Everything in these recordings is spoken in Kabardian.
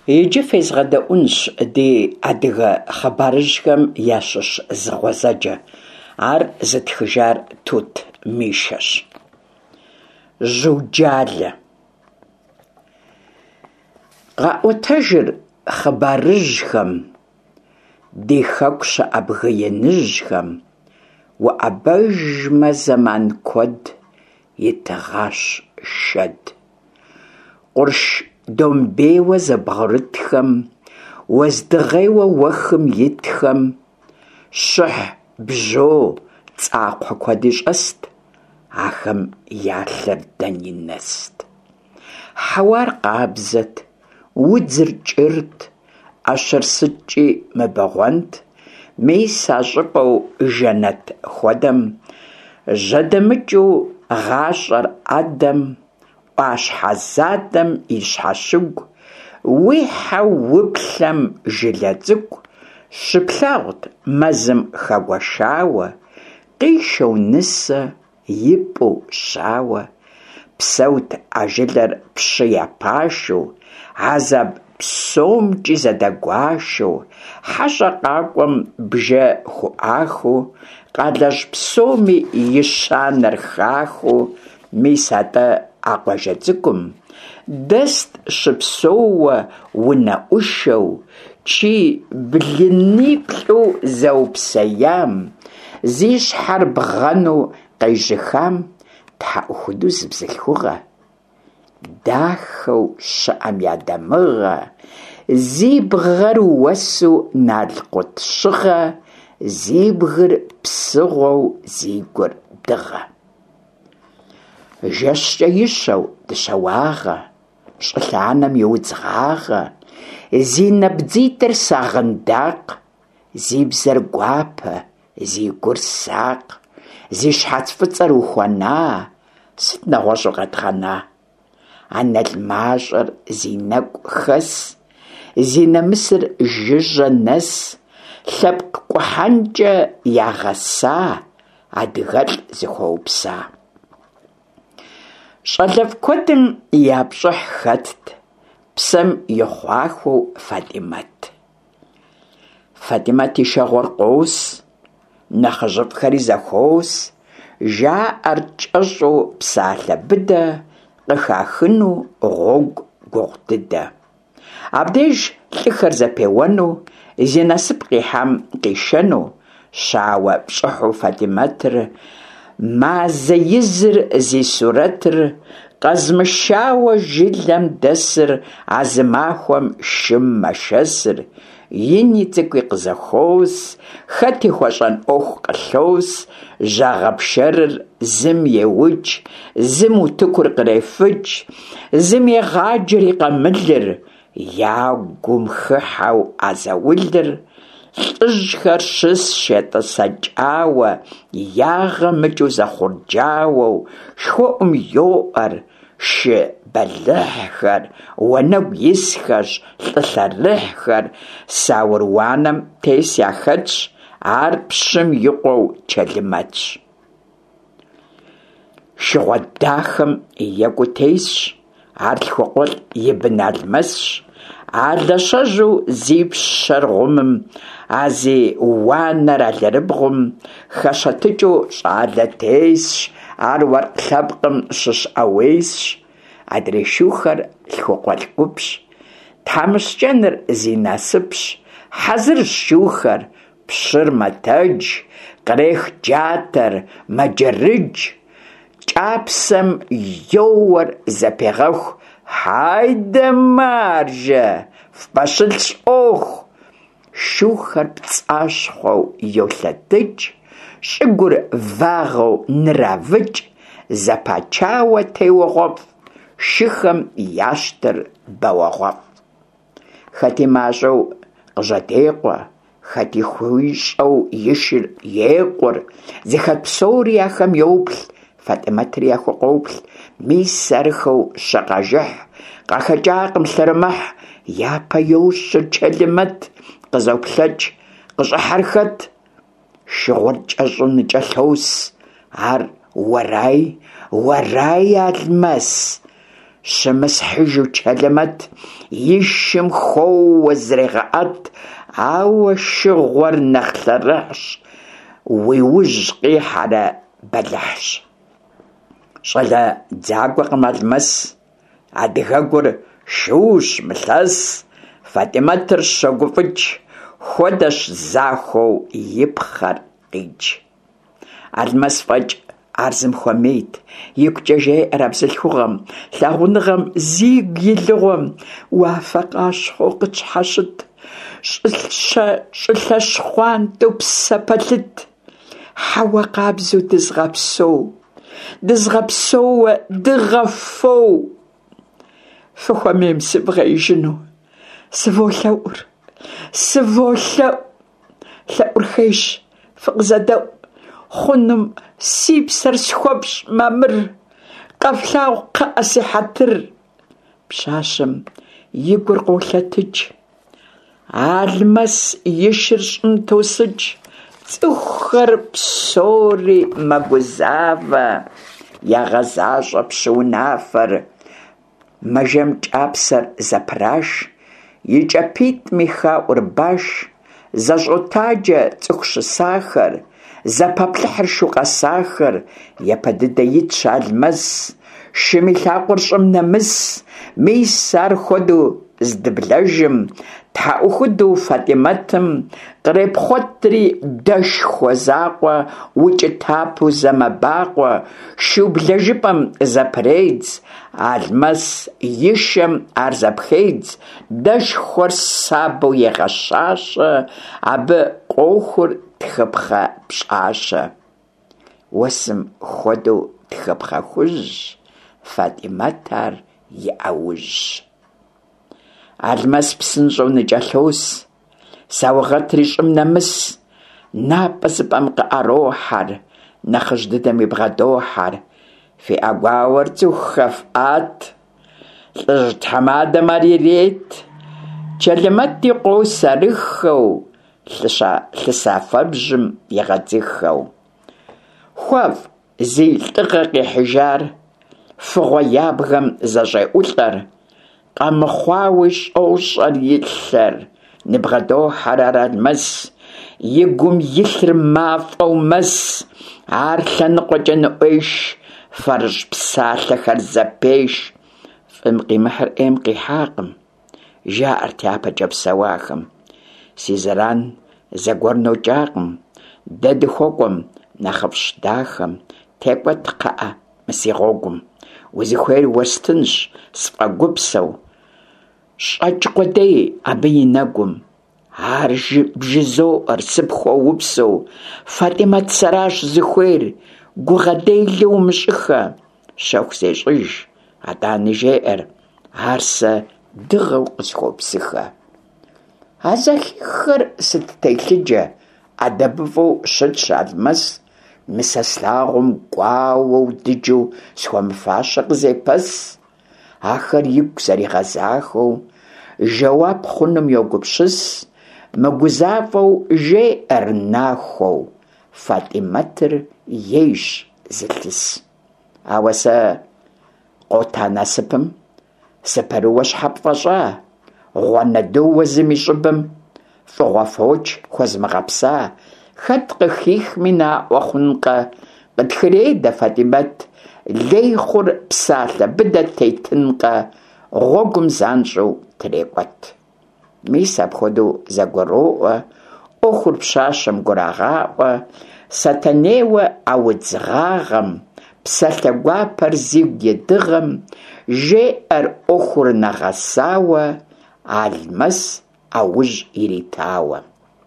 Иджы фезгъэдэӏунщ ди адыгэ хъыбарыжьхэм ящыщ зыгъуэзэджэ. Ар зытхыжар Тут Мишэщ. Жьыуджалэ. Къаӏуэтэжыр хъыбарыжьхэм, ди хэку щыӏэ бгыеныжьхэм, уӏэбэжмэ зэман куэд итыгъащ шэд. Къурш домбейуэ зэбгъурытхэм, уэздыгъейуэ уэхым итхэм, щыхь, бжьо, цӏакхъуэ куэди щӏэст, ахэм ялъэр дэн и нэст. Хьэуар къабзэт, удзыр кӏырт, ӏэщэр сыкӏи мыбэгъуэнт, мис а щӏыпӏэу жэнэт хуэдэм, жьэдэмыкӏыу гъащӏэр ӏэдэм, ӏуащхьэ задэм и щхьэщыгу, уихьэу уплъэм жылэ цӏыкӏу, щыплъагъут мэзым хэгуэшауэ, къишэу нысэ, ипӏу щауэ, псэут а жылэр пщы япашэу, азаб псомкӏи зэдэгуашэу, хьэщӏэ къакӏуэм бжэ хуӏахыу, къалэжь псоми и щанэр хахыу, мис атӏэ а къуажэ цӏыкӏум дэст щыпсэууэ унэӏущэу, чий блыныплӏу зэупсеям, зи щхьэр бгъэну къежьыхам тхьэӏухуду зы бзылъхугъэ, дахэу щыӏэм я дамыгъэ, зи бгъэр уэсу налкъут щыгъэ, зи бгыр псыгъуэу, зи гур дыгъэ. Жэщкӏэ ищэу дыщэуагъэ, щӏылъанэм йоудзгъагъэ, зи нэбдзитӏыр сагъындакъ, зи бзэр гуапэ, зи гур сакъ, зи щхьэц фӏыцӏэр ухуэна, сыт нэгъуэщӏу къэдгъэна? Анэл мащӏэр зи нэкӏу хэс, зи намысыр жыжьэ нэс, лъэпкъ кӏухьэнкӏэ ягъэса, адыгэлӏ зыхуэупса. Щӏалэфӏ куэдым я пщӏыхь хэтт, псэм ихъуахуэу Фатӏимэт. Фатӏимэт и шэгъуэр къос, нэхъыжьыфӏхэри зэхуос, жаӏэр кӏэщӏу псалъэ быдэ, къыхахыну гъуэгу гугъу дыдэ. Абдеж лӏыхэр зэпеуэну, зи насып къихьам къишэну, щауэ пщӏыхьу Фатӏимэтыр, мазэ изыр зи сурэтыр, къэзмышауэ жылэм дэсыр, а зы махуэм шым мэшэсыр, ини цӏыкӏуи къызэхуос, хэти хуэщӏэн ӏуэху къылъос, жьагъэпшэрыр зым еукӏ, зым утыкур кърефыкӏ, зым егъаджэри къэмылыр, ягум хыхьэу ӏэзэулыр, лӏыжьхэр щысщ етӏысэкӏауэ, ягъэ мыкӏыу зэхъурджауэу, шхуэӏум йоӏэр, шы бэлыхьхэр, уанэгу исхэщ, лӏы лъэрыхьхэр, саур уанэм тес яхэтщ, ар пщым икъуэу чэлымэтщ. Шыгъуэ дахэм екӏуу тесщ, ар лъхуэкъуэлӏ и бын алмэсщ, а лэщэжьу зи пщэр гъумым, а зи уанэр алэрыбгъум, хэщэтыкӏыу щӏалэ тесщ, ар уэркъ лъэпкъым щыщ ӏэуесщ, адрей шыухэр лъхуэкъуэлӏ гупщ, тхьэмыщкӏэныр зи насыпщ, хьэзырщ шыухэр, пщыр мэтэж, кърех джатэр, мэджэрыдж, кӏапсэм йоуэр зэпегъэху, хайдэ маржэ, фпӏэщылӏщ ӏуэху, шыухэр пцӏащхъуэу йолъэдыкӏ, щӏыгур вагъэу нравыкӏ, зэпачауэ теуэгъуэфӏ, шыхэм ящтыр бауэгъуэфӏ. Хэти мащӏэу къыжьэдекъуэ, хэти хуищӏэу ишыр екъур, зыхэт псори ахэм йоплъ, Фатӏимэтри яхуэкъоплъ, мис сэрыхэу щыкъэжыхь, къахэкӏакъым лъэрымыхь, япэ йощӏыр Чэлымэт, къызоплъэкӏ, къыщӏыхьэр хэт? Шыгъур кӏэщӏын кӏэлъос, ар уэрай алмэс, щымысхьыжу Чэлэмэт и шым хоуэ зрегъэӀэт, ауэ шыгъуэр нэхъ лъэрыхьщ, уи ужь къихьэрэ бэлыхьщ. Щӏалэ дзагуэкъым Алмэс, адыгэкӀур шыущ мылъэс, Фатӏимэтыр щогуфӏыкӏ, хуэдэщ захуэу и пхъэр къикӏ. Алмэс фӏэкӏ ар зым хуэмейт, игукӏэ жеӏэр а бзылъхугъэм, лъагъуныгъэм зигу илыгъуэм, уафэ къащхъуэу къытщхьэщыт, щӏылъэ щхъуантӏэу псэ пэлъыт, хьэуэ къабзэу дызгъэпсоуэ дыгъэфоу. Фыхуэмейм сыбгъеижыну, сыволъэӏур, лъэӏур хейщ, фыкъызэдэӏу, хъунум си псэр схуэпщӏ мамыр, къэфлъагъу кхъыӏэ си хьэтыр. Пщащэм и гур къолъэтыкӏ, Алмэс и шыр щӏым тосыкӏ, цӏыхухэр псори мэгузавэ, ягъэзащӏэ пщыунафэр, мэжэм кӏапсэр зэпраш, и кӏапитӏми хаӏур баш, зэщӏотаджэ цӏыху щысахэр, зэпэплъыхьыр шу къэсахэр, япэ дыдэ итщ Алмэс, шыми лъакъуэр щӏым нэмыс, мис ар хуэдэу здыблэжым, тхьэӏухудэу Фатӏимэтым кърепхъуэтри дэшхуэ закъуэ, укӏытапу зэмэбакъуэ, шыублэжыпӏэм зэпредз, Алмэс и шэм ар зэпхедз, дэшхуэр сабэу егъэщащэ, абы къохур тхыпхъэ пщӏащэ. Уэсым хуэдэу тхыпхъэ хужьщ, Фатӏимэт ар и ӏэужьщ. Алмэс псынщӏэу ныкӏэлъос, саугъэтри щӏым нэмыс, напӏэ зыпӏэм къыӏэрохьэр, нэхъыжь дыдэм уибгъэдохьэр. Фи ӏэгуауэр цӏыхухэ фӏат, лӏыжь тхьэмадэм ар ирет, Чэлэмэт и къо сэрыххэу, лъысафэбжьым егъэдзыххэу. Хуэфӏ зи лӏыгъэ къихьыжар, фыгъуэ ябгэм зэщӏеӏулӏэр, къэмыхъуауи щӏэу-щӏэр илъэр, ныбгъэдохьэр ар Алмэс, и гум илъыр мафӏэу мэс, ар лъэныкъуэкӏэ ныӏуейш, фэрыщӏ псалъэхэр зэпейш. Фӏым къимыхьыр ӏейм къихьакъым, жаӏэрт япэкӏэ псэуахэм. Си зэран зэгуэр нокӏакъым, дэ дыхуэкӏуэм нэхъыфӏщ дахэм, текӏуэт кхъыӏэ мы си гъуэгум. Узыхуейр уэстынщ сфӏэгупсэу, щӏэкӏ къудей абы и нэгум. Ар бжызоӏэр сыпхуэупсэу, Фатӏимэт сэращ зыхуейр, гугъэделэ умыщӏыхэ. Щэху зещӏыж, атӏани жеӏэр, ар сэ дыгъэу къысхуопсыхэ. А зэхихыр сыт телъыджэ, ӏэдэбыфӏэу щытщ Алмэс, мысэ слъагъум кӏуауэу дыджэу схуэмыфащэ къызепэс. Ахэр игу зэригъэзахэу, жэуап хъунум йогупщыс, мыгузавэу жеӏэр нахуэу, Фатӏимэтыр ейщ зылъыс. Ауэ сэ къота насыпым, сыпэрыуэ щхьэ пфӏэщӏа, гъуэнэдууэ зым и щӏыбым, фӏыгъуэ фочь хуэзмыгъэпса, хэт къыхихми наӏуэ хъункъэ, къытхрей дэ Фатӏимэт, лей хъур псалъэ быдэ тетынкъэ, гъуэгум занщӏэу трекӏуэт. Мис апхуэдэу зэгуэроӏуэ, ӏуэхур пщащэм гурагъаӏуэ, сатэнейуэ ӏэудзгъагъэм, псалъэ гуапэр зигу едыгъэм, жеӏэр ӏуэхур нэгъэсауэ, Алмэс ӏэужь иритауэ.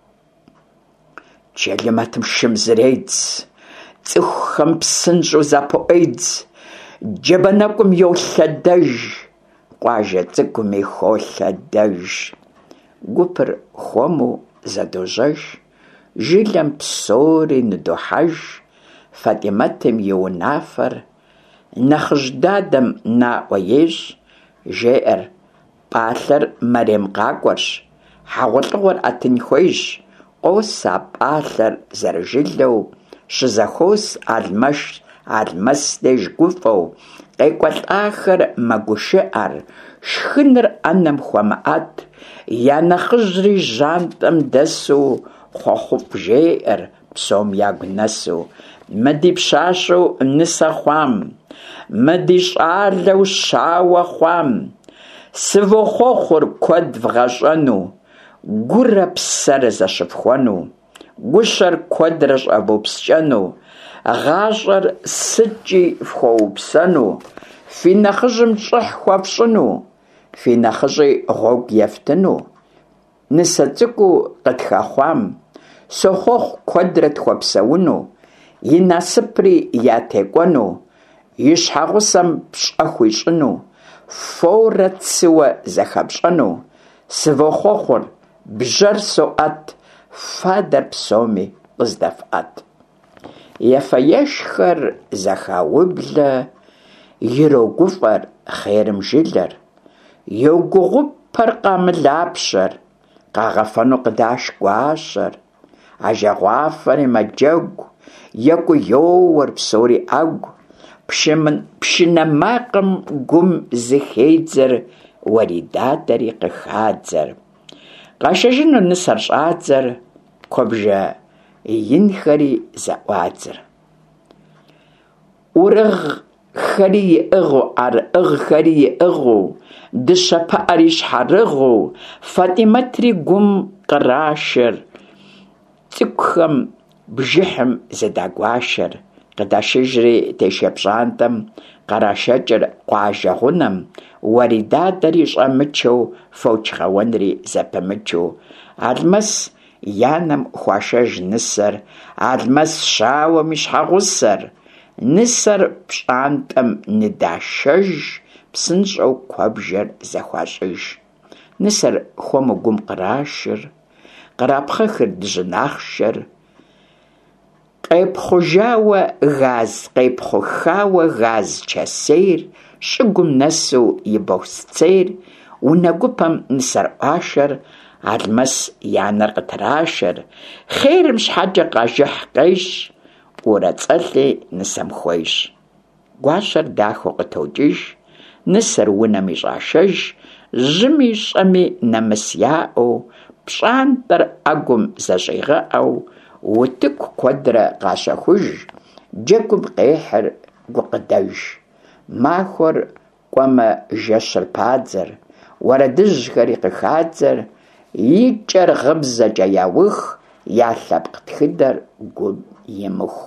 Чэлэмэтым шым зыредз, цӏыхухэм псынщӏэу запоӏуедз, джабэнэкӏум йолъэдэж, къуажэ цӏыкӏуми холъэдэж. Гупыр хуэму зэдожьэж, жылэм псори ныдохьэж, Фатӏимэтым и унафэр, нэхъыжь дадэм наӏуэ ещӏ, жеӏэр пӏалъэр мэремм къакӏуэрщ, хьэгъуэлӏыгъуэр ӏэтын хуейщ, къос а пӏалъэр зэрыжылэу, щызэхуос Алмэш Алмэс деж гуфӀэу къекӀуэлӀахэр мэгушыӀэр, шхыныр Ӏэнэм хуэмыӀэт, я нэхъыжьри жьантӀэм дэсу хъуэхъуфӀ жеӀэр, псом ягу нэсу. Мэ ди пщащэу нысэ хъуам, мэ ди щӀалэу щауэ хъуам, сывохъуэхъур куэд вгъэщӀэну, гурэ псэр зэщыпхуэну, гущэр куэдрэ щӀэвупскӀэну, гъащӀэр сыкӀи фхуэупсэну, фи нэхъыжьым щӀыхь хуэфщӀыну, фи нэхъыщӀи гъуэгу ефтыну. Нысэ цӀыкӀуу къытхэхъуам, сохъуэхъу куэдрэ тхуэпсэуну, и насыпри ятекӀуэну, и щхьэгъусэм пщӀэ хуищӀыну, фоурэ цыуэ зэхэпщӀэну. Сывохъуэхъур бжэр соӀэт, фадэр псоми къыздэфӀэт. Ефэ-ешхэр зэхаублэ, ирогуфӀэр хъерым жылэр, йогугъупэр къамылапщэр, къагъэфэну къыдаш гуащэр, ажэгъуафэри мэджэгу, екӀуу йоуэр псори Ӏэгу, пшынэ макъым гум зыхедзэр, уэридадэри къыхадзэр. Къашэжыну нысэр щӀадзэр, куэбжэ инхэри зэӀуадзэр. Урыгъхэри иӀыгъыу, ӀэрыӀыгъхэри иӀыгъыу, дыщэ пыӀэри щхьэрыгъыу, ФатӀимэтри гум кърашэр, цӀыкӀухэм бжыхьым зыдагуашэр. Къыдашыжри тешэ пщӀантӀэм къарашэкӀыр къуажэ гъунэм, уэридадэри щӀэмычэу, фоч гъэуэнри зэпымычу. Алмэс и анэм хуашэж нысэр, алмэс щауэм и щхьэгъусэр, нысэр пщӀантӀэм ныдашэж, псынщӀэу куэбжэр зэхуащӀыж. Нысэр хуэму гум кърашыр, кърапхъэхыр дыжьынахъшэр, къепхъухауэ газ чэсейр, щӀыгум нэсу и бохъу-цейр, унэгупэм нысэр Ӏуашэр, алмэс и анэр къытрашэр, хъерым щхьэкӀэ къажыхь къещ, ӀуэрэцӀэлъи нысэм хуейщ. Гуащэр дахэу къытокӀыж, нысэр унэм ищӀашэж, жьыми щӀэми нэмыс яӀэу, пщӀантӀэр Ӏэгум зэщӀигъэӀэу, утыку куэдрэ къащэхуж, джэгум къехьыр гукъыдэж. Махуэр кӀуэмэ жэщыр падзэр, уэрэдыжьхэри къыхадзэр, и кӀэр гъыбзэкӀэ яух, я лъэпкъ тхыдэр гум имыху.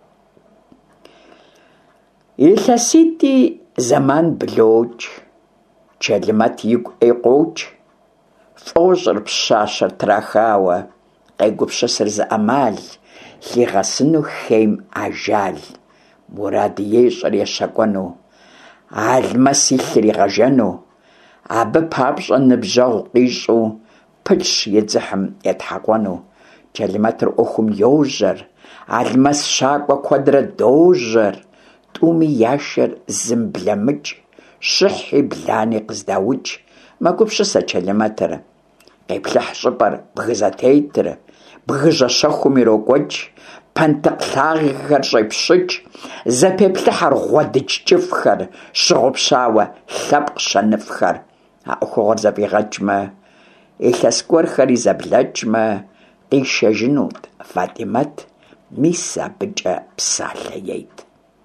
ИлъэситӀи зэман блокӀ, Чэлымэт игу ӀейкъокӀ, фӀощӀыр пщащэр трахауэ, къегупщысыр зы Ӏэмал, лъигъэсыну хейм ажал. Мурад ещӀэр ещэкӀуэну, алмэс илъыр игъэжэну, абы папщӀэ ныбжьэгъу къищӀу, пылъщ и дзыхьым етхьэкъуэну. Чэлымэтыр Ӏуэхум йожьэр, алмэс щакӀуэ куэдрэ дожьэр, тӀуми яшэр зым блэмыкӀ, щыхьи блани къыздаукӀ. Мэгупщысэ Чэлымэтыр, къеплъыхь щӀыпӀэр бгызэтетыр, бгыжьэ щэхум ирокӀуэкӀ, пэнтыкъ-лъагъхэр щӀепщыкӀ, зэпеплъыхьэр гъуэдыкӀ кӀыфӀхэр, щыгъупщауэ лъэпкъ щэныфӀхэр. А Ӏуэхугъуэр зэфӀигъэкӀмэ, илъэс гуэрхэри зэблэкӀмэ, къишэжынут ФатӀимэт, мис абыкӀэ псалъэ ейт.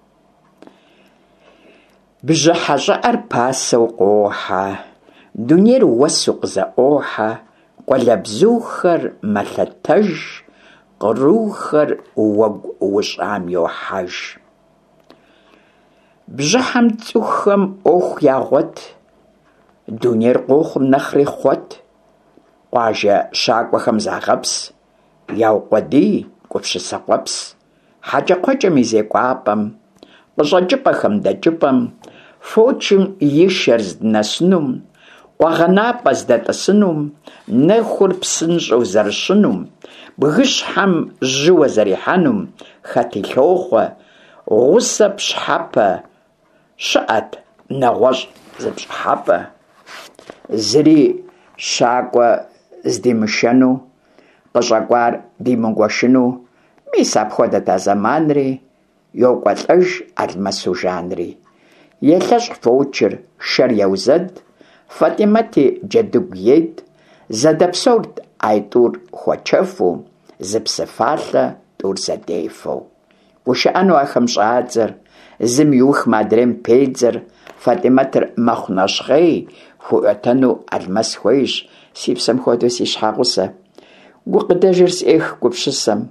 Бжьыхьэ щӀыӀэр пасэу къохьэ, дунейр уэсу къызэӀуохьэ, къуалэбзухэр мэлъэтэж, кърухэр уэгу ущӀам йохьэж. Бжьыхьэм цӀыхухэм Ӏуэху ягъуэт, дунейр къохъур нэхъри хъуэт, къуажэ щакӀуэхэм загъэпс, яукъуэдий гупщысэ къуэпс, хьэкӀэкхъуэкӀэм и зекӀуапӀэм, къыщӀэкӀыпӀэхэм дэкӀыпӀэм, фочым и шэр здынэсынум, къуагъэнапӀэ здэтӀысынум, нэхур псынщӀэу зэрыщынум, бгыщхьэм жьыуэ зэрихьэнум, хэт илъохъуэ, гъусэ пщхьэпэ щыӀэт, нэгъуэщӀ зыпщӀыхьэпӀэ, зыри щакӀуэ здимышэну, къыщӀэкӀуар димыгуэшыну. Мис апхуэдэт а зэманри, йокӏуэлӏэж Алмэсу жанри. Елъэщӏ фочыр, шэр еузэд, Фатӏимэти джэдыгу ейт, зэдэпсэурт ӏай тӏур хуэчэфу, зы псыфалъэ тӏур зэдефэу. Гушыӏэну ахэм щӏадзэр, зым иухым адрейм педзэр, Фатӏимэтыр мэхъу нэщхъей, хуэӏуэтэну Алмэс хуейщ, си псэм хуэдэу си щхьэгъусэ. Гукъыдэжыр сӏех гупщысэм.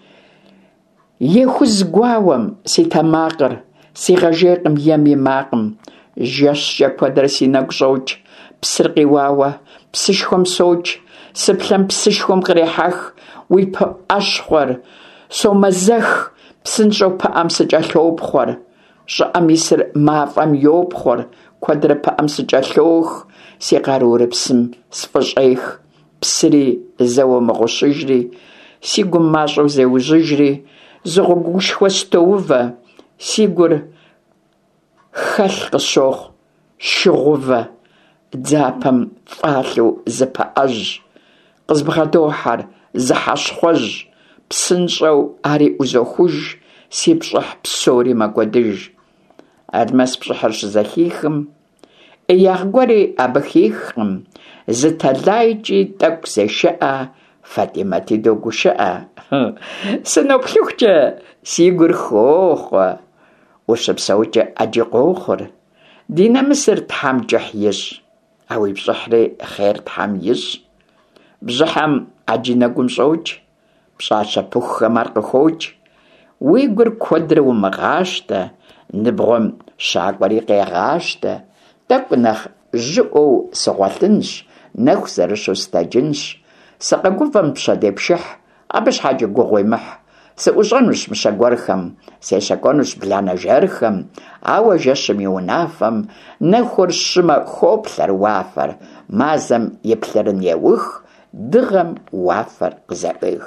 Ехуз гуауэм си тэмакъыр, си гъэжейкъым ем и макъым, жэщкӏэ куэдрэ си нэгу щӏокӏ, псыр къиуауэ, псышхуэм соч, сыплъэм псышхуэм кърехьэх, уи пыӏэщхъуэр, сомэзэх, псынщӏэу пыӏэм сыкӏэлъопхъуэр, щӏыӏэм исыр мафӏэм йопхъуэр, куэдрэ пыӏэм сыкӏэлъох, си къарурыпсым сфӏыщӏех, псыри зэуэмыгъущыжри, си гум мащӏэу зеужьыжри, зыгъуэгушхуэ стоувэ, си гур хэлъ къысщохъу, шыгъувэ, дзапэм фӏалъэу зыпыӏэжь, къызбгъэдохьэр, зыхьэщхъуэжь, псынщӏэу ари ӏузохуж, си пщӏыхь псори мэкӏуэдыж. Алмэс пщӏыхьыр щызэхихым, ӏеягъ гуэри абы хихкъым, зы тэлайкӏи тӏэкӏу зешыӏэ, Фатӏимэти догушыӏэ. Сыноплъыхукӏэ, си гур хохъуэ, ущыпсэукӏэ ӏэджи къохъур. Ди нэмысыр Тхьэм кӏыхь ищӏ, а уи пщӏыхьри хъер Тхьэм ищӏ. Бжьыхьэм ӏэджи нэгум щӏокӏ, пщӏащэ пыхухэм ар къыхокӏ. Уи гур куэдрэ умыгъащтэ, ныбгъуэм щакӏуэри къегъащтэ. Тӏэкӏу нэхъ жьыӏуэу сыгъуэлъынщ, нэху зэрыщу стэджынщ. Сыкъэгуфӏэм пщэдепшыхь, абы щхьэкӏэ гугъу уемыхь. Сыӏущӏэнущ мыщэ гуэрхэм, сещэкӏуэнущ бланэжэрхэм, ауэ жэщым и унафэм нэхур щымэ хоплъэр уафэр, мазэм и плъырын еух, дыгъэм уафэр къызэӏых.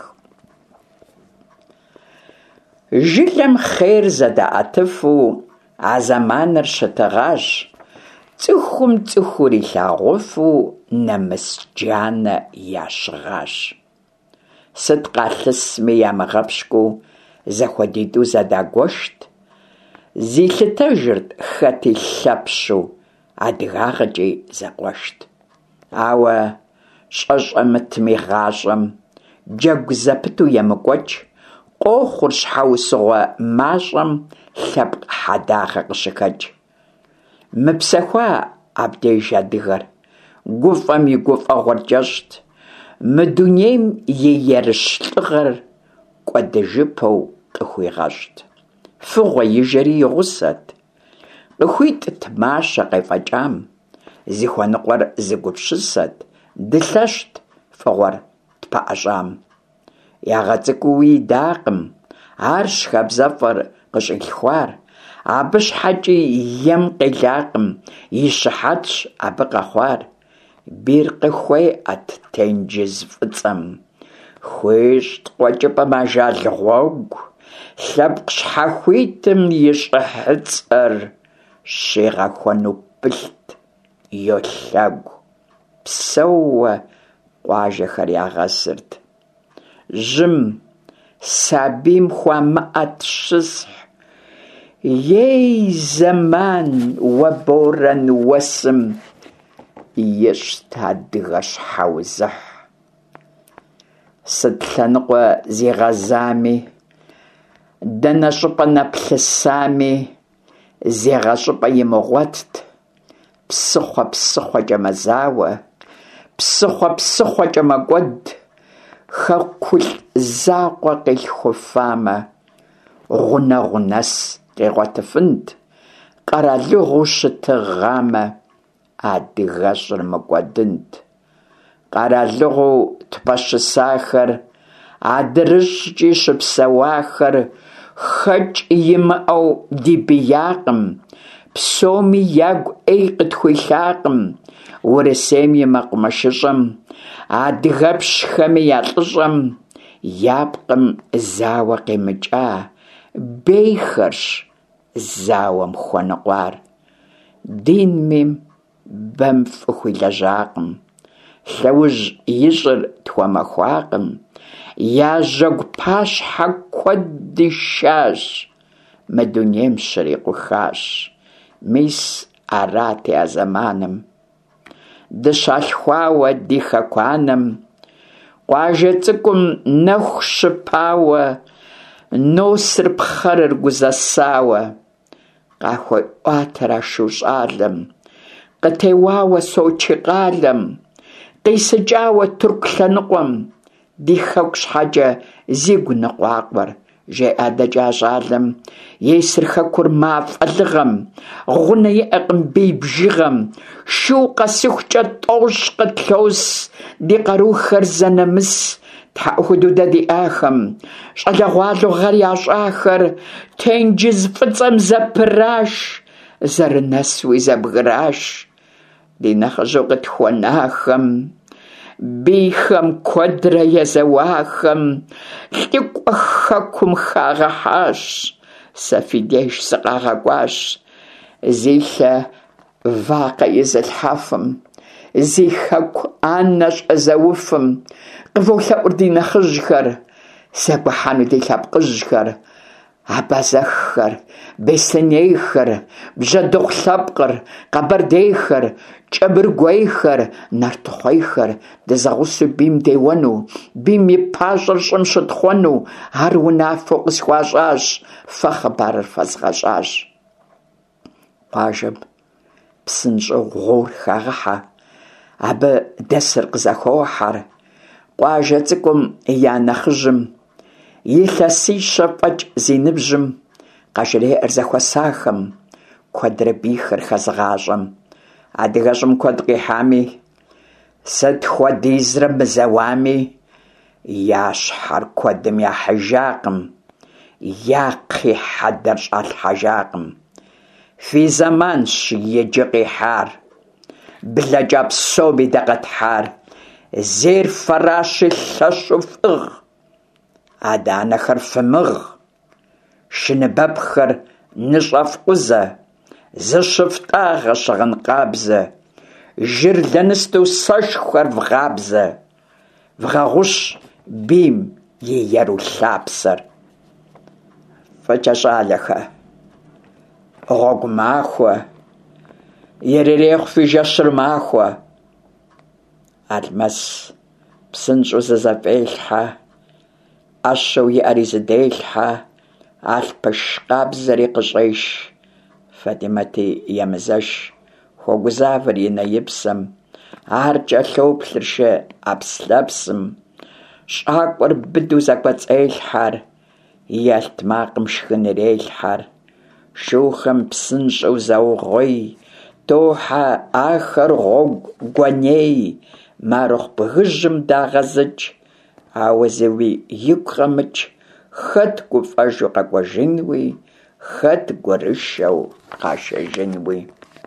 Жылэм хъер зэдэӏэтыфу а зэманыр щытыгъащ, цӏыхум цӏыхур илъагъуфу нэмыс джанэ ящыгъащ. Сыт къалъысми ямыгъэпщкӏуу, зэхуэдитӏу зэдагуэшт, зилъытэжырт хэти лъэпщу, адыгагъэкӏи зэкъуэшт. Ауэ щӏэщӏэмытым и гъащӏэм джэгу зэпыту емыкӏуэкӏ, къохъур щхьэусыгъуэ мащӏэм лъэпкъ хьэдагъэ къыщыхэкӏ. Мыпсэхуа абдеж адыгэр, гуфӏэм и гуфӏэгъуэр кӏэщӏт, мы дунейм и ерыщ лӏыгъэр кӏуэдыжыпэу къыхуигъэщӏт. Фыгъуэ ижэри и гъусэт, къыхуитӏт мащэ къефӏэкӏам, зыхуэныкъуэр зыгупщысэт, дылъэщт фыгъуэр тпэӏэщӏам. Ягъэцӏыкӏууи идакъым, арщ хабзэфӏэр къыщӏилъхуар, абы щхьэкӏи ем къелакъым, и щыхьэтщ абы къэхъуар. Бийр къыхуеӏэт тенджыз фӏыцӏэм, хуещӏт къуэкӏыпӏэм ажал гъуэгу, лъэпкъ щхьэхуитым и щӏыхьыцӏэр щигъэхуэну пылът йолъэгу. Псэууэ къуажэхэр ягъэсырт. Жьым, сабийм хуамыӏэт щысхь, ей зэман уэборэн уэсым, ищӏт адыгэ щхьэузыхь. Сыт лъэныкъуэ зигъэзами, дэнэ щӏыпӏэ нэплъысами, зегъэщӏыпӏэ имыгъуэтт, псыхъуэ-псыхъуэкӏэ мэзауэ, псыхъуэ-псыхъуэкӏэ мэкӏуэд, хэкулъ закъуэ къилъхуфамэ, гъунэгъунэс къегъуэтыфынт, къэралыгъуу щытыгъамэ, адыгэщӏыр мыкӏуэдынт. Къэралыгъуу тпэщысахэр, адырыщӏкӏи щыпсэуахэр, хэкӏ имыӏэу ди биякъым, псоми ягу ӏей къытхуилъакъым, Урысейм и мэкъумэшыщӏэм, адыгэпщхэми я лӏыщӏэм, япкъым зауэ къемыкӏа, бейхэрщ зауэм хуэныкъуар. Динми бэм фӏы хуилэжьакъым, лъэужь ищӏыр тхуэмэхуакъым, я жьэгу пащхьэ куэд ишащ, мы дунейм щрикъухащ. Мис арат я зэманым. Дыщалъхуауэ ди хэкуанэм къуажэ цӀыкӀум нэху щыпауэ носыр пхъэрыр гузэсауэ къахуеӀуатэрэ шу щӀалэм, къытеуауэ Сочи къалэм, къисыкӀауэ Турку лъэныкъуэм, ди хэку щхьэкӀэ зигу ныкъуакъуэр, жеӀэдэкӀа щӀалэм, есыр хэкур мафӀэ лыгъэм, гъунэ иӀэкъым бей бжыгъэм, шу къэсыхукӀэ тӀощӀ къытлъос ди къарухэр зэнэмыс тхьэӀухудудэ диӀахэм, щӀалэгъуалэу гъэр ящӀахэр тенджыз фӀыцӀэм зэпыраш, зэрынэсуи зэбгыраш, ди нэхъыжьу къытхуэнахэм, бийхэм куэдрэ езэуахэм лӀыкӀуэ хэкум хагъэхьащ. Сэ фи деж сыкъагъэкӀуащ зи лъэ вакъэ изылъхьэфым, зи хэку Аннэ щӀэзэуфым, къыволъэӀур ди нэхъыжьхэр, зэгуэхьэну ди лъэпкъыжьхэр, абазэххэр, беснейхэр, бжьэдыгъу лъэпкъыр, къэбэрдейхэр, кӀэбыргуейхэр, нартыхъуейхэр дызэгъусэу бийм деуэну, бийм и пащӀэр щӀым щытхъуэну ар унафэу къысхуащӀащ, фэ хъыбарыр фэзгъэщӀащ. Къуажэм псынщӀэу гъуор хагъыхьэ, абы дэсыр къызэхохьэр, къуажэ цӀыкӀум я нэхъыжьым, илъэсищэ фӀэкӀ зи ныбжьым къэжреӀэр зэхуэсахэм, куэдрэ бийхэр хэзгъащӀэм, адыгэщӀым куэд къихьами, сыт хуэдизрэ мызэуами, я щхьэр куэдым яхьыжакъым, я кхъи хьэдэр щӀалъхьэжакъым. Фи зэманщ иджы къихьар, блэкӀа псоми дэкъэтхьар, зейр фэращи лъэщу фӀыгъ, адэ-анэхэр фымыгъ, шыныбэпхэр ныщӀэ фӀузэ, зыщыфтӀагъэ щыгъын къабзэ, жыр лэнысту сэшхуэр вгъабзэ, вгъэгъущ бийм и еру лъапсэр. ФӀыкӀэ щӀалэхэ, гъуэгу махуэ, ерырехъу фи жэщыр махуэ. Алмэс псынщӀэу зызэфӀелъхьэ, Ӏэщэу иӀэри зыделъхьэ, алъпыш къабзэри къыщӀеш, Фатимэти емызэш, хуогузавэр и нэипсэм, ар кӀэлъоплъыршэ Ӏэпслъэпсым, щӀакӀуэр быдэу зэкӀуэцӀелъхьэр, елът макъым шхын ирелъхьэр, шухэм псынщӀэу зэугъуей, тохьэ ахэр гъуэгу гуэней, мэрыхъу бгыжьым дагъэзыкӀ, ауэ зыуи игу къэмыкӀ, хэт гуфӀэжу къэкӀуэжынуи, хэт гуэрышэу къашэжынуи.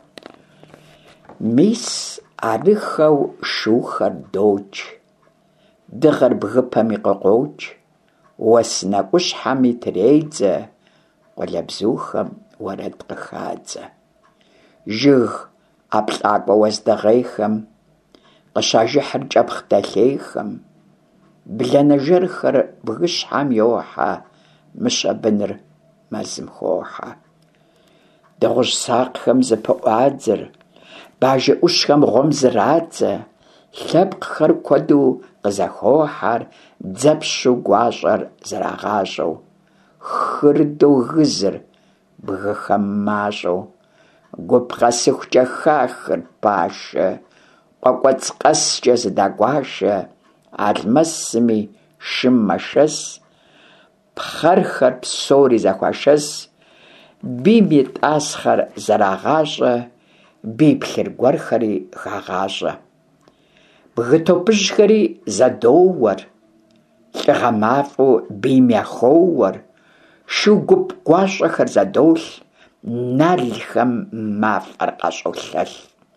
Мис арыхэу шухэр додж, дыгъэр бгыпэми къыкъокӀ, уэс нэкӀущхьэми тредзэ, къуалэбзухэм уэрэд къыхадзэ. Жыг ӀэплӀакӀуэ уэздыгъейхэм, къыщажыхьыр кӀэпхъ дэлъейхэм, блэнэжэрхэр бгыщхьэм йохьэ, мыщэ быныр мэзым хохьэ. Дыгъужь сакъхэм зыпыӀуадзэр, бажэ Ӏущхэм гъуэм зырадзэ, лъэпкъхэр куэду къызэхохьэр, дзэпщу гуащӀэр зэрагъащӀэу, хырдэу гызыр бгыхэм мащӀэу, гупкъэсыхукӀэ хахыр пашэ, къуэкӀуэцӀ къэскӀэ зыдагуашэ, алмэсми шым мэшэс, пхъэрхэр псори зэхуашэс, бийм и тӀасхъэр зэрагъащӀэ, бий плъыр гуэрхэри хагъащӀэ. Бгы топыжьхэри зэдоуэр, лӀыгъэ мафӀэу бийм яхоуэр, шу гуп гуащӀэхэр зэдолъ, налхэм мафӀэр къащӀолъэлъ.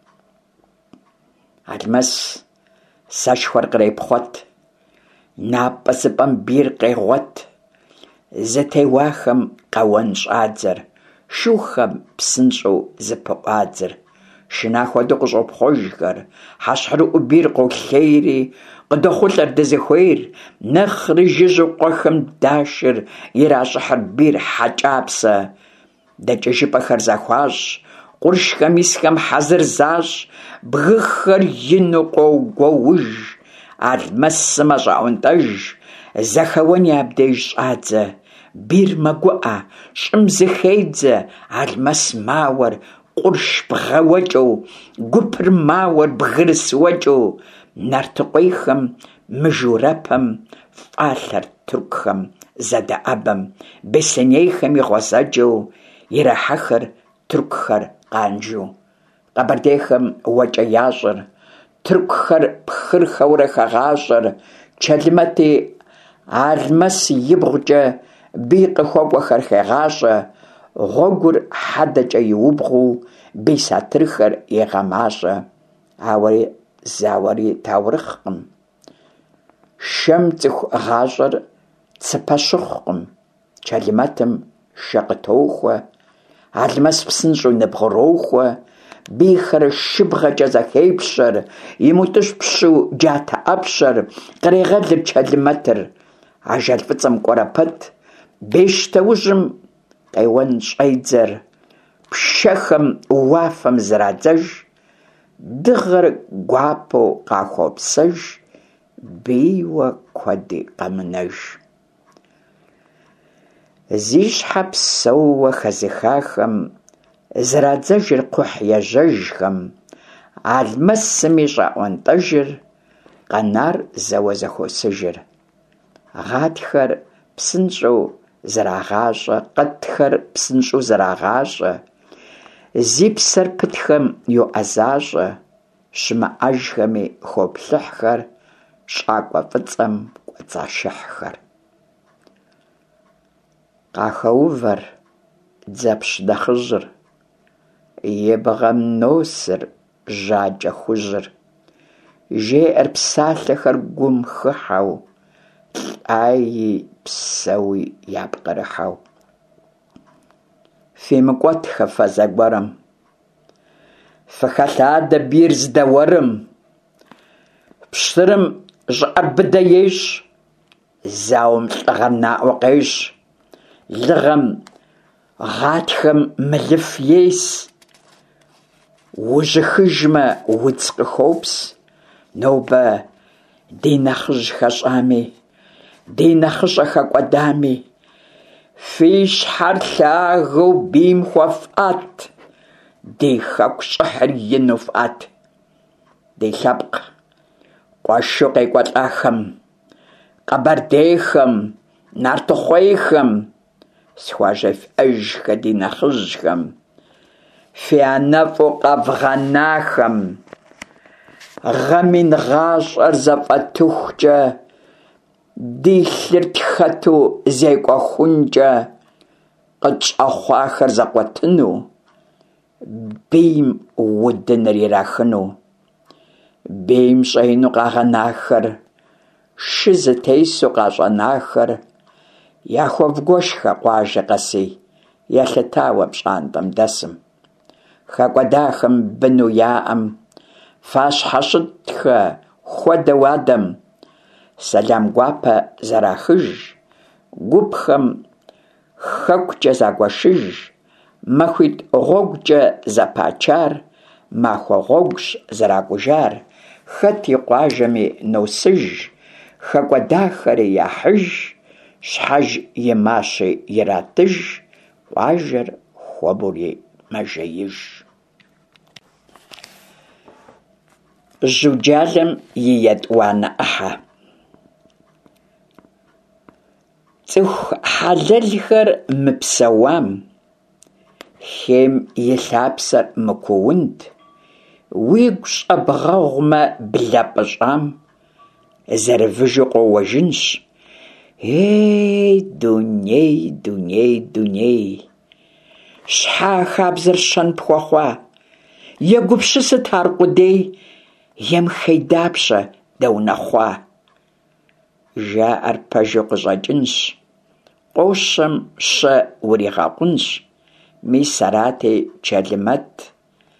Алмэс сэшхуэр кърепхъуэт, напӀэ зыпӀэм бийр къегъуэт, зэтеуахэм къэуэн щӀадзэр, шухэм псынщӀэу зыпыӀуадзэр, шынахуэду къыщӀопхъуэжхэр, хьэщхьэрыӀубийр къолъейри, къыдохъулӀэр дызыхуейр, нэхъри жыжьу къуэхэм дашыр, иращӀыхьыр бийр хьэкӀапсэ, дэкӀыжыпӀэхэр захуащӀ, къуршхэм исхэм хьэзыр защ, бгыхэр ину къоугуоуж, алмэсымэ щӀаӀунтӀэж, зэхэуэн я абдеж щӀадзэ, бийр мэгуӀэ, щӀым зыхедзэ, алмэс мауэр, къурш бгъэуэкӀэу, гупыр мауэр бгырыс-уэкӀэу, нартыкъуейхэм, мыжурэпэм, фӀалъэр туркхэм зэдэӀэбэм, бессонейхэми гъуэзэджэу, ирахьэхыр туркхэр къанжэу. Къэбэрдейхэм уэкӀэ ящӀыр, туркхэр пхырхэурэ хэгъащӀэр, Чэлымэти алмэс ибгъукӀэ бий къыхуэкӀуэхэр хегъащӀэ, гъуэгур хьэдэкӀэ иубгъуу, бий сатырхэр егъэмащӀэ. Ауэри зауэри таурыхъкъым. Шэм цӀыху гъащӀэр цыпэщыхъукъым, Чэлымэтым шы къытохуэ, алмэс псынщӀэу ныбгъурохуэ, бийхэр шыбгъэкӀэ зэхеплъэр, имутӀыщ-пщу джатэ-Ӏэпщэр кърегъэлыр Чэлымэтыр. Ажал фӀыцӀэм кӀуэрэ пэт, бещтэужьым къеуэн щӀедзэр, пшэхэм уафэм зырадзэж, дыгъэр гуапэу къахуопсэж, бийуэ куэди къэмынэж. Зи щхьэ псэууэ хэзыхахэм, зырадзэжыр кхъухь ежьэжхэм, алмэсми щӀаӀуэнтӀэжыр, къэнар зэуэ зэхуосыжыр. Гъатхэр псынщӀэу зэрагъащӀэ, къэтхэр псынщӀэу зэрагъащӀэ, зи псэр пытхэм йоӀэзащӀэ, щымыӀэжхэми хоплъыхьхэр, щӀакӀуэ фӀыцӀэм кӀуэцӀа шыхьхэр. Къахэувэр дзэпщ нэхъыжьыр, и бгъэм носыр жьакӀэ хужьыр, жеӀэр псалъэхэр гум хыхьэу, лӀаи псэуи япкърыхьэу. ФемыкӀуэт хэфэ зэгуэрым, фыхэлъадэ бийр здэуэрым, пщтырым щӀыӀэ быдэ ещӀ, зауэм лӀыгъэм наӀуэ къещӀ, лыгъэм, гъатхэм мылыф ес, ужьыхыжмэ удз къыхопс, нобэ ди нэхъыжь хэщӀами, ди нэхъыщӀэ хэкӀуэдами, фи щхьэр лъагэу бийм хуэфӀат, ди хэку щӀыхьыр ину фӀат. Ди лъэпкъ къуэшу къекӀуэлӀахэм, къэбэрдейхэм, нартыхъуейхэм, схуажефӀэжхэ ди нэхъыжьхэм, фи анэфӀу къэвгъэнахэм, гъэми нгъащӀэр зэфӀэтыхукӀэ, ди лъыр тхэту зекӀуэхункӀэ, къытщӀэхъуахэр зэкъуэтыну, бийм удыныр ирахыну, бийм щӀеину къагъэнахэр, шы зытесу къащӀэнахэр, яхуэвгуэшхэ къуажэ къэсей, елъытауэ пщӀантӀэм дэсым. ХэкӀуэдахэм быну яӀэм, фащхьэщӀытхэ хуэдэу адэм, сэлам гуапэ зэрахыж, гупхэм хэкукӀэ загуэшыж, махуитӀ гъуэгукӀэ зэпачар, махуэ гъуэгущ зэракӀужар, хэт и къуажэми носыж, хэкӀуэдахэри яхьыж, щхьэж и мащи иратыж, къуажэр хуэмури мэжеиж. Жьуджалэм и етӀуанэ Ӏыхьэ. Цӏыху хьэлэлхэр мыпсэуам, хейм и лъапсэр мыкуунд, уигу щӀэбгъэгъумэ блэпӀыщӀам, зэрывыжу къоуэжынщ. Дуней, дуней, дуней! Щхьэ хабзэр щэн пхуэхъуа? Егупщысыт ар къудей, емхей дапщэ дэунэхъуа? ЖаӀэр пэжу къыщӀэкӀынщ, къощэм щэ уригъэкъунщ, мис арати Чэлымэт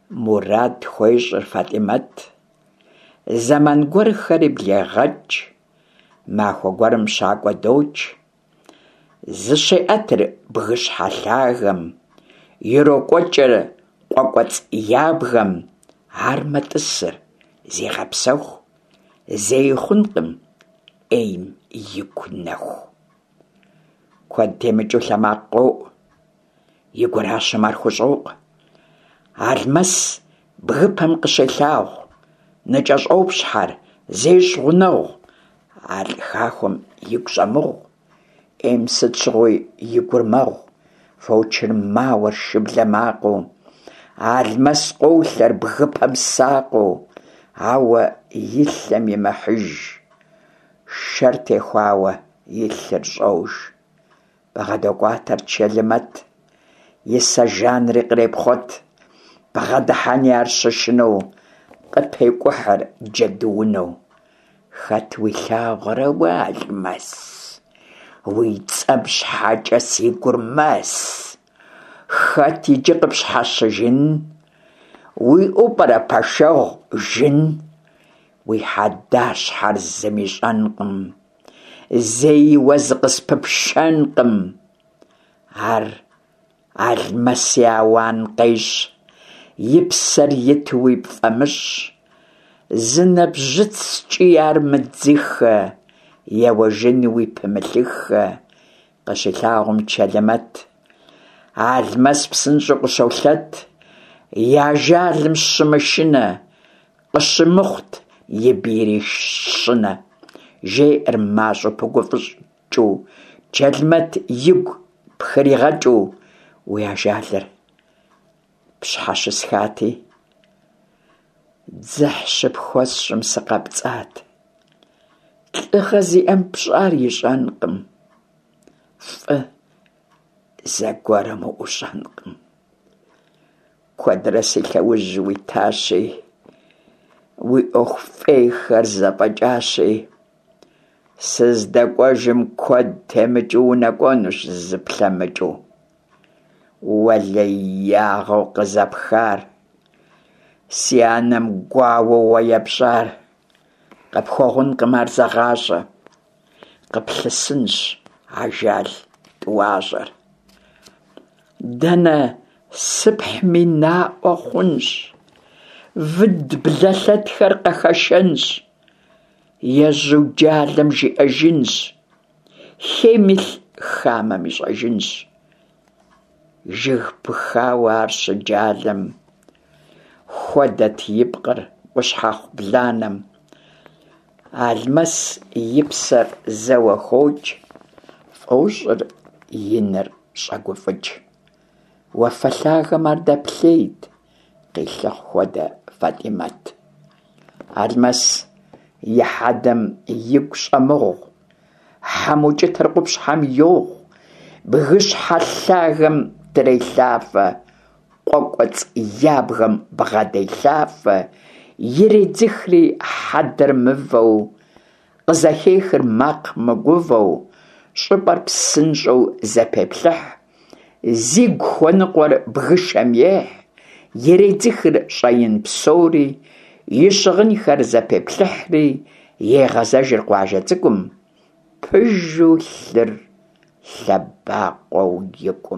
Мурад хуейщӏыр Фатӏимэт зэман гуэрхэри блегъэкӏ, махуэ гуэрым щакӏуэ додж, зыщеӏэтыр бгыщхьэ лъагэм, ирокӏуэкӏыр къуэкӏуэцӏ ябгэм, ар мэтӏысыр зегъэпсэху, зэи хъункъым ӏейм ику нэху. Куэд темыкӏыу лъэмакъ къоӏу, и гуращэм ар хущӏокъу. Алмэс бгыпэм къыщелъагъу, ныкӏэщӏопщхьэр зещӏ гъунэгъу, ар хахуэм игу щӏэмыгъу, ӏейм сыт щыгъуи и гур мэгъу, фочыр мауэр шыблэ макъыу, алмэс къолъэр бгыпэм сакъыу, ауэ илъэм имыхьыж, шэр техуауэ илъыр щӏож. Бгъэдэкӏуатэр Челымэт, и сэжанри кърепхъуэт, бгъэдыхьэни ар щышынэу, къыпекӏухьыр джэдуунэу. Хэт уи лъагъуэрэ уэ, Алмэс? Уи цӏэм щхьэкӏэ си гур мэс. Хэт иджы къыпщхьэщыжын? Уи ӏупӏэрэ пэшэгъу жын? Уи хьэдащхьэр зым ищӏэнкъым, зэи уэ зыкъыспыпшэнкъым. Ар Алмэс и ауан къещ, и псэр иту уи пфӏэмыщӏ, зы ныбжьыцкӏи ар мыдзыхэ, еуэжыну уи пымылъыхэ. Къыщилъагъум Челымэт, Алмэс псынщӏэу къыщолъэт, и ажалым щымышынэ, къыщымыхъут и бийри щӏынэ. Жеӏэр мащӏэу пыгуфӏыщӏкӏыу, Челымэт игу пхыригъэкӏыу, уи ажалыр пщхьэщысхати. Дзыхь щыпхуэсщӏым сыкъэпцӏат, лӏыгъэ зиӏэм пщӏар ищӏэнкъым, фӏы зэгуэрым уӏущӏэнкъым. Куэдрэ си лъэужь уитащи, уи ӏуэху фӏейхэр зэфӏэкӏащи, сыздэкӏуэжым куэд темыкӏыу унэкӏуэнущ зыплъэмыкӏыу. Уэлэягъэу къызэпхар, си анэм гуауэ уэ епщӏар, къыпхуэгъункъым ар зэгъащӏэ, къыплъысынщ ажал тӏуащӏэр. Дэнэ сыпхьми наӏуэ хъунщ, выд блэлъэтхэр къэхэшэнщ, ежьыу джалэм жиӏэжынщ, хеймылъ хамэм ищӏэжынщ. Жыг пыхауэ ар щыджалэм, хуэдэт и пкъыр къущхьэхъу бланэм. Алмэс и псэр зэуэ хокӏ, фӏыущӏыр и ныр щӏэгуфӏыкӏ. Уафэлъагэм ар дэплъейт, къилъыхъу хуэдэ Фатӏимэт. Алмэс и хьэдэм игу щӏэмыгъу, хьэмукӏытыр къупщхьэм йогъу, бгыщхьэ лъагэм трелъафэ, къуэкӏуэцӏ ябгэм бгъэделъафэ, иредзыхри хьэдэр мывэу, къызэхехыр макъ мыгувэу, щӏыпӏэр псынщӏэу зэпеплъыхь, зигу хуэныкъуэр бгышэм ехь, иредзыхыр щӏэин псори, и щыгъынхэр зэпеплъыхьри, егъэзэжыр къуажэ цӏыкӏум, пыжу лъыр лъэбакъуэу икӏум.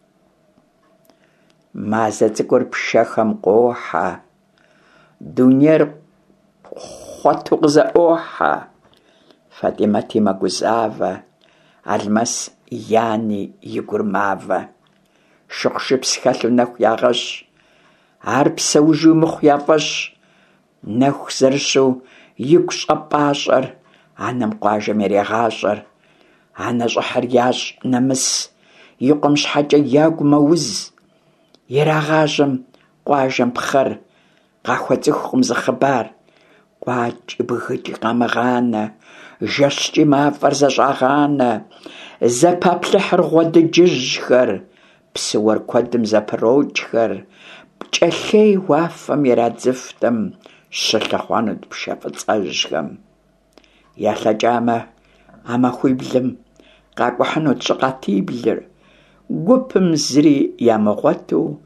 Мазэ цӏыкӏур пшэхэм къохьэ, дунейр хъуэту къызэӏуохьэ. Фатӏимэт и мэгузавэ, Алмэс яни и гур мавэ. Шыгъужыпс хэлъу нэху ягъэщ, ар псэужу мыхъу яфӏэщ. Нэху зэрыщу игу щӏэпӏащӏэр, анэм къуажэм ирегъащӏэр. Анэ щӏыхьыр ящӏ нэмыс, и къуэм щхьэкӏэ ягу мэуз. Ирагъажьэм къуажэм пхъэр, къахуэцӏыхукъым зы хъыбар. Къуакӏи бгыкӏи къамыгъанэ, жэщкӏи мафӏэр зэщӏагъанэ, зэпаплъыхьыр гъуэдыджыжьхэр, псыуэр куэдым зэпырокӏхэр, пкӏэлъей уафэм ирадзыфтӏым, щылъыхъуэнут пшэ фӏыцӏэжьхэм. Ялъэкӏамэ, а махуиблым къакӏухьынут щӏыкъатиблыр, гупым зыри ямыгъуэту,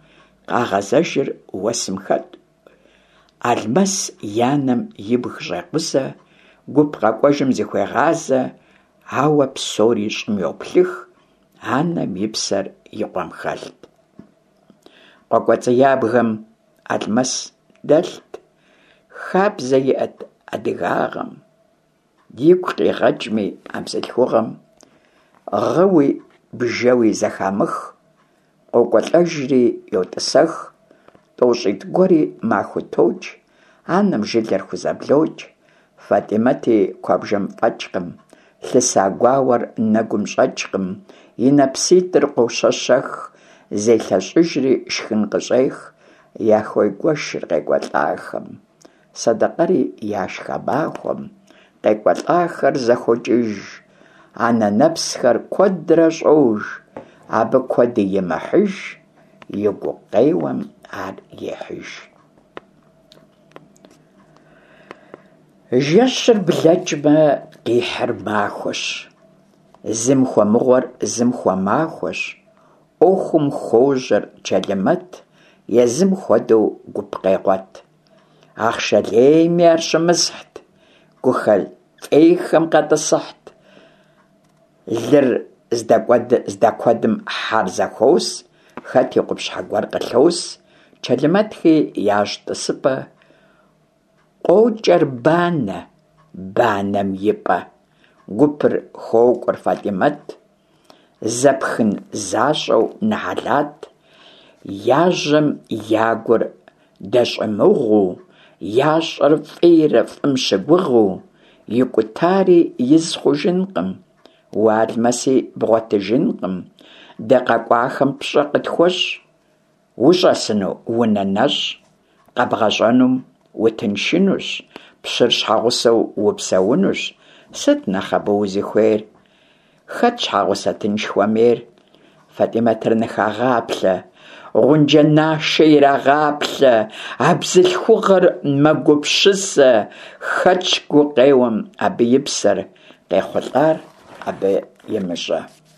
къагъэзэжыр уэсым хэтӀ. Алмэс и анэм ибг щӀекъузэ, гуп къэкӀуэжым зыхуегъазэ, ауэ псори щӀым йоплъых, анэм и псэр и къуэм хэлът. КъуэкӀуэцӀиябгэм Алмэс дэлът, хабзэ иӀэт адыгагъэм, игу къигъэкӀми а бзылъхугъэм, гъыуи бжэуи зэхамых, къокӀуэлӀэжри йотӀысэх, тӀощӀитӀ гуэри махуэ токӀ, анэм жылэр хузэблокӀ, ФатӀимэти куэбжэм фӀэкӀкъым, лъыса гуауэр нэгум щӀэкӀкъым, и нэпситӀыр къощэщэх, зелъэщӀыжри шхын къыщӀех, яхуей гуэшыр къекӀуэлӀахэм. Садакъэри яшх абахуэм, къекӀуэлӀахэр зэхокӀыж, анэнэпсхэр куэдрэ щӀож, абы куэди имыхьыж, и гукъеуэм ар ехьыж. Жэщыр блэкӀмэ, къихьыр махуэщ. Зым хуэмыгъуэр зым хуэмахуэщ. Ӏуэхум хуожьэр Чэлэмэт, езым хуэдэу гупкъекъуэт. Ахъшэлейми ар щымысхьт, гухэл фӀейхэм къэтӀысыхьт. Лыр здэкуэдым хьэр зэхуос, хэт и къупщхьэ гуэр къылъос, Чэлэмэтхи ящӀ тӀысыпӀэ, къокӀэр банэ, банэм и пӀэ. Гупыр хокӀуэр ФатӀимэт, зэпхын защӀэу нэхъэлат, яжьэм я гур дэщӀымыгъуу, ящӀэр фӀейрэ фӀым щыгугъыу, икӀутари из хъужынкъым, уэ Алмэси бгъуэтыжынкъым, дэ къэкӀуахэм пщӀэ къытхуэщӀ, ущӀэсыну унэ нэщӀ, къэбгъэщӀэнум утыншынущ, пщыр щхьэгъусэу упсэунущ, сыт нэхъ абы узыхуейр? Хэт щхьэгъусэ тыншхуэ мейр? ФатӀимэтыр ныхагъаплъэ, гъунджэнашэ ирагъаплъэ, а бзылъхугъэр мэгупщысэ, хэтщ гукъеуэм абы и псэр, къехъулӀар абы имыщӀэ.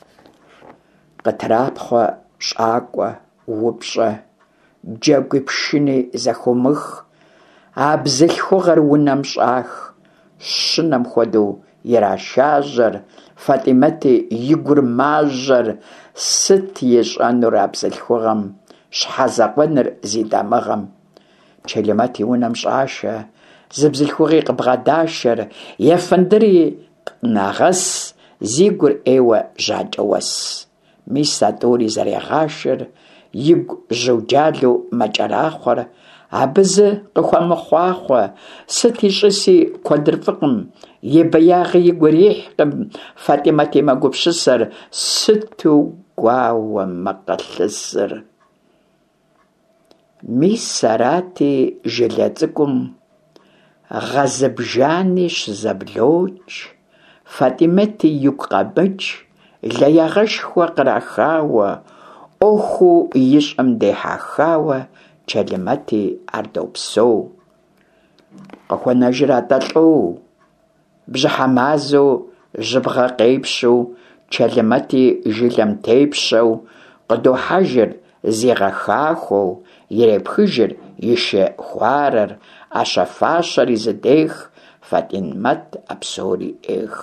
Къытрапхъуэ щӀакӀуэ, упщӀэ, джэгуи пшыни зэхуумых, а бзылъхугъэр унэм щӀах, щынэм хуэдэу ирашажьэр, ФатӀимэти и гур мажьэр, сыт ищӀэнур а бзылъхугъэм, щхьэ зэкъуэныр зи дамыгъэм? Чэлэмэт и унэм щӀашэ, зы бзылъхугъи къыбгъэдашэр, ефэндыри нэгъэс, зи гур Ӏейуэ жьакӀэ уэс. Мис а тӀури зэрегъашэр, игу жьыуджалэу мэкӀэрахъуэр, абы зы къыхуэмыхъуахъуэ, сыт ищӀыси куэдыр фӀыкъым, и бэягъи игу ирихькъым, ФатӀимэт и мэгупщысэр, сыту гуауэ мэкъэлъысыр. Мис арати жылэ цӀыкӀум гъэзыбжани щызэблокӀ, ФатӀимэти игу къэбыкӀ, лэягъэшхуэ кърахауэ, Ӏуэхуу и щӀэм дехьахауэ, Чэлэмэти ар допсэу. Къыхуэнэжыр атӀэлӀу, бжьыхьэ мазэу, жьыбгъэ къепщу, Чэлэмэти жылэм тепщэу, къыдохьэжыр зигъэхахуэу, ирепхыжыр и шы хуарэр, Ӏэщэ фащэри зыдех, ФатӀимэт а псори Ӏех.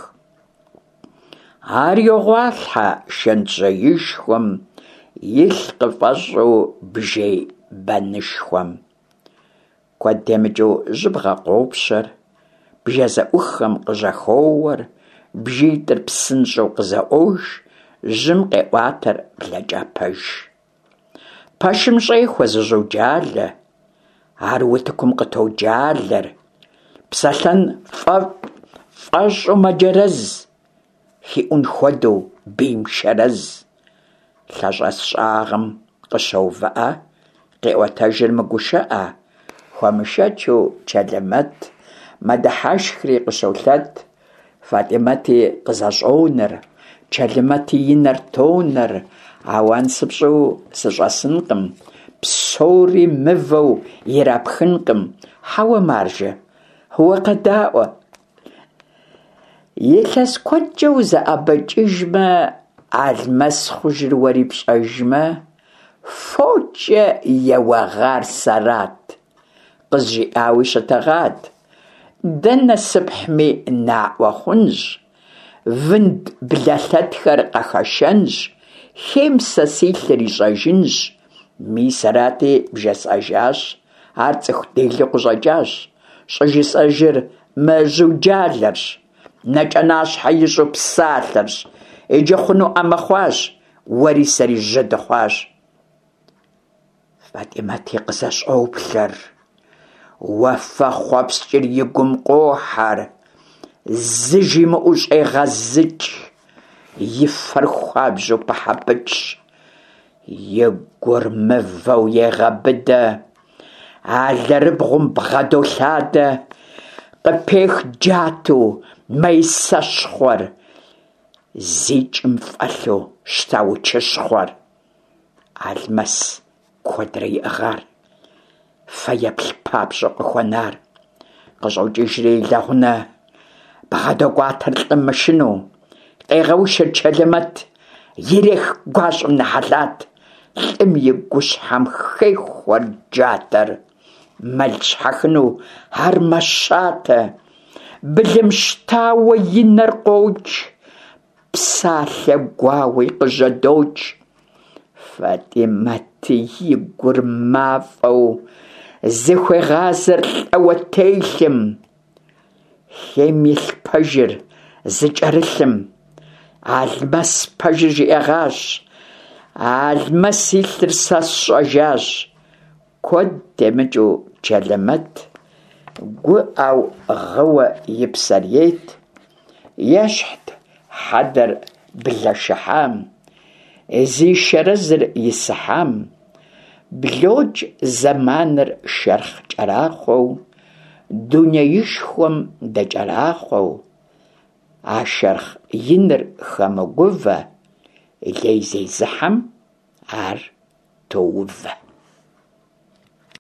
Ар йогъуалъхьэ шэнтжьеишхуэм, илъ къыфӀэщӀу бжей бэнышхуэм. Куэд темыкӀыу жьыбгъэ къопщэр, бжезэӀуххэм къыжьэхоуэр, бжитӀыр псынщӀэу къызэӀуож, жьым къеӀуатэр блэкӀа пэж. Пэшым щӀехуэ зыщӀоджалэ, ар утыкум къытоджалэр, псэлъэн фӀэщӀу мэджэрэз, хиӀун хуэдэу бийм шэрэз. ЛъэщӀэс щӀагъым къыщоувыӀэ, къеӀуэтэжыр мыгушыӀэ, хуэмышэчу Чэлэмэт, мэдыхьэшхри къыщолъэт, ФатӀимэти къызэщӀонэр, Чэлэмэти и нэр тонэр, ауан сыпщӀу сыщӀэсынкъым, псори мывэу ирапхынкъым, хьэуэ маржэ, уэ къэдаӀуэ. Илъэс куэдкӀэ узэӀэбэкӀыжмэ, Алмэс хъужыр уэри пщӀэжмэ, فوجة يوغار سرات قزجي آوي شتغاد دنا سبحمي نا وخنج فند بلاثات خرقا خشنج خمسة سيثري جاجنج مي سراتي بجاس أجاش عارتخ ديلي قزاجاش شجيس أجر مازو جالرش نجناش حيجو بسالرش إجي خنو أمخواش وري سري جد خواش فاطمة تيقزاش أو بلر وفا خوابس جري قم قوحر زجي مؤوش أي غزج يفر خوابجو بحبج يقر مفو يغبدا على ربغم بغدو ثادا قبيخ جاتو ما يساشخور زيج مفقلو شتاو تشخور المس كودري أغار فيبل بابجو قخونار قزو جيجري لغنا بغدو قواتر لمشنو ايغوش الجلمت يريخ قاش نحلات لم يقوش هم خيخ ورجاتر ملش حخنو هر مشاته بلمشتاوي ينرقوج بساله قواوي قجدوج فاطمتي يقر مافو زخوي غازر اوتيلم خيمي البجر زجرلم المس بجر اغاش المس يترساس اجاش كود دمجو جلمت قو او غوى يبسريت يشحت حدر بلا شحام زي شرزر يسحام بلوج زمانر شرخ جراخو دنيا يشخوم دا جراخو عشرخ ينر خمقوفا ليزي زحم عر توفا